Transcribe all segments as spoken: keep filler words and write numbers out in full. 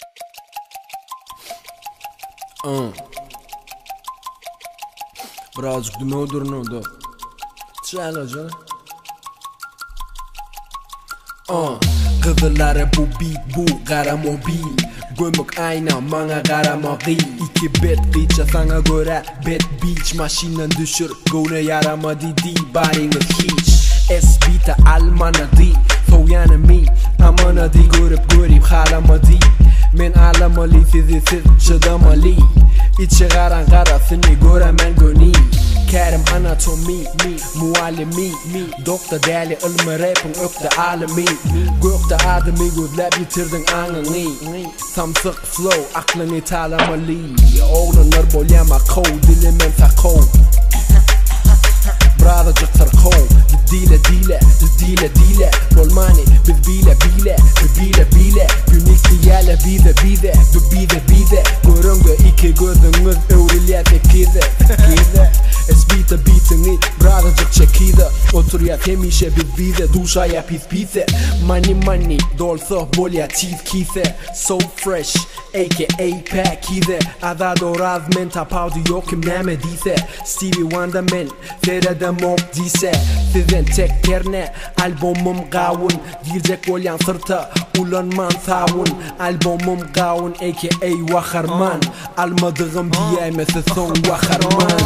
Uh. Birazcık da modern da. Çala canım. Uh. Kızılları bu beat bu kara mobil. Gömük ayna bana karamadı. İki bet kıyça sana göre bet beach. Maşinen düşür gona yaramadı değil barını hiç. S-Bita almanadı soğuyanı mi amanadı görüp görüp halamadı. Men alamalı sizi siz çıdamalı. İçi karan karasını göremen gönü. Kerim anatomi, muallimi Doktor değerli ilmi rapin ökte alemi Gökte adımı gözlep yitirdin anını Samsık flow aklını talamalı Oğlanlar bolyama kov dilimin takov Brothercık tırkov Dile dile, dile dile Rolmani biz bile bile Bile bile Günikli yerle bize bize Bize bize Görüngü iki gözümüz öğriliye tekize Tekize S-Bita beatini brothercık çekide Otur ya temişe biz bize Duşa ya pis pise Money money Dolsa bolya cheese kise So fresh A K A pack kise Azado razmen tapavdu yok kim nemediyse Stevie Wonder men Serede mok diyse Sizin tek kerne Albumum gavun Girecek olyan sırta Ulanman savun Albumum gavun A K A vakarman Almadığım diyemesi son vakarman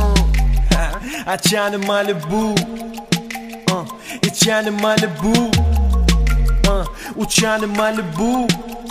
Açanı Malibu uh, İçanı Malibu uh, Uçanı Malibu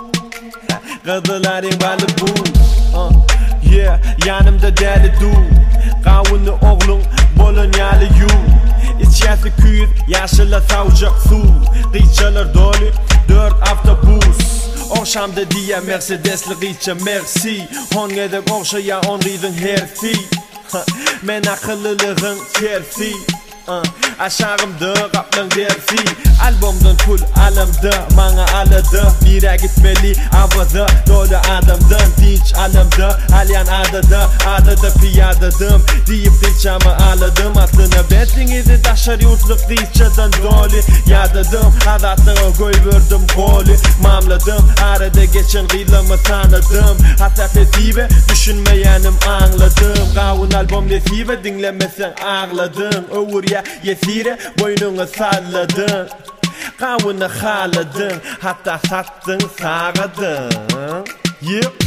Kızıların Malibu uh, Yeah yanımda deli du Kavunlu oğlun Bolonyalı yu İçerisi küyüt yaşıla savcak su Kıyçalar dolu dört avtobus Oşamda diye Mercedesli kıyça merci Hon edek oşaya on ridin herfi Men akıllılığın tersi uh, Aşağımda kaplan dersi Albumdan pul alamda Bana aladı Bire gitmeli avada Dolu adamdan dinç alamda Alyan adada Adada piyadadım Deyip dinçamı aladım Aslına betliğini taşar yurtluk dinçadan dolu Yadadım Adatlığa koy verdim golü Mamladım Arada geçen gıylamı tanıdım Hatta fetibe Düşünmeyenim anladım Kavun album nesibe Dinlemesen ağladın Öğür ya yesire Boynunu salladın Kavunu haladın Hatta sattın sağadın Yeah